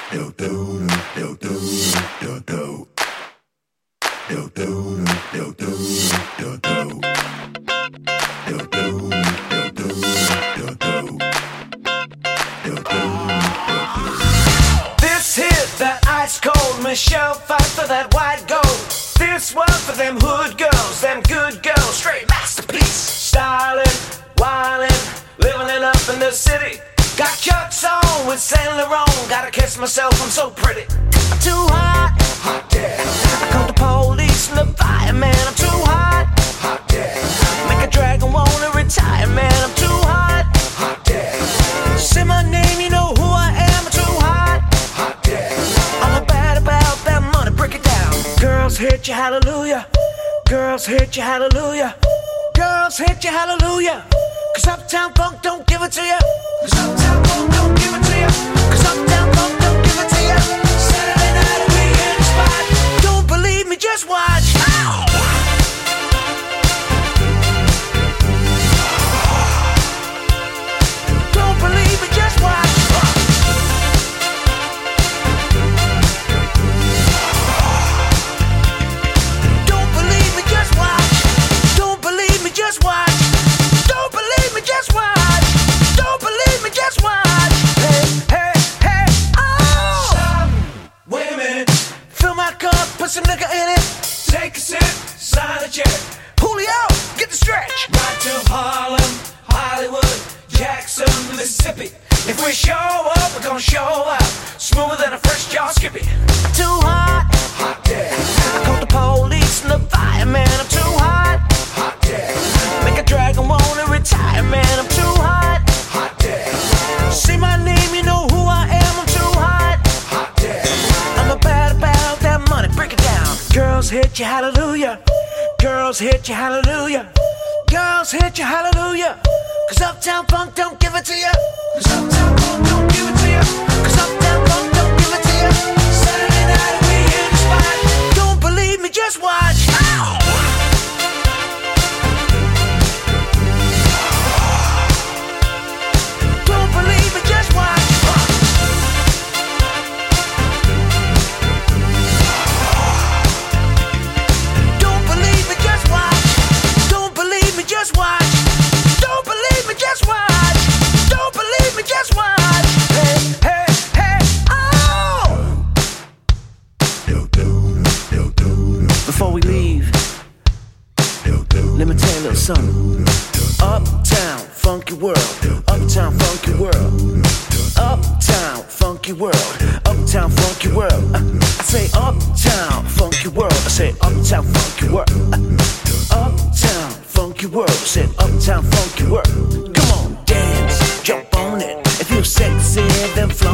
This hit, that ice cold Michelle fight for that white gold. This one for them hood girls, them good girls, straight masterpiece. Styling, wildin', living it up in the city. Got chucks on with Saint Laurent, gotta kiss myself, I'm so pretty. I'm too hot, hot damn. I call the police and the fireman, I'm too hot, hot damn. Make a dragon wanna retire, man, I'm too hot, hot damn. Say my name, you know who I am, I'm too hot, hot damn. I'm bad about that money, break it down. Girls hit you, hallelujah. Girls hit you, hallelujah. Girls hit you, hallelujah. Cause Uptown Funk don't give it to you. Cause Uptown Funk don't give it to you. Cause Uptown Funk don't give it to you. Saturday night we in the spot. Don't believe me, just watch. Ow! Don't believe me, just watch. Don't believe me, just watch. Don't believe me, just watch. Don't believe me, just watch. Don't believe me, just watch. Hey, hey, hey, oh! Stop, wait a minute. Fill my cup, put some nigga in it. Take a sip, sign a check. Julio, get the stretch. Right to Harlem, Hollywood, Jackson, Mississippi. If we show up, we're gonna show out. Smoother than a fresh jaw skippy. Too hot, hot damn. I call the police and the fireman. I'm too hot, hot damn. Make a dragon wanna retire, man. I'm too hot, hot damn. Say my name, you know who I am. I'm too hot, hot damn. I'm bad about that money, break it down. Girls hit you, hallelujah. Girls hit you, hallelujah. Girls hit you, hallelujah. Cause Uptown Funk don't give it to you. Cause Uptown Funk don't give it to you. Cause Uptown Funk don't give it to you. Saturday night we in the spot. Don't believe me, just watch. Ow! Don't believe me, just watch. Don't believe me, just watch. Don't believe me, just watch. Don't believe me, just watch. Don't believe me, just watch. Hey, hey, hey, oh! Before we leave, let me tell you a little something. Uptown funky world, uptown funky world, uptown funky world, uptown funky world. I say uptown funky world. I say uptown funky world. Uptown funky world. I said uptown funky world. Come on, dance, jump on it. If you're sexy, then fly.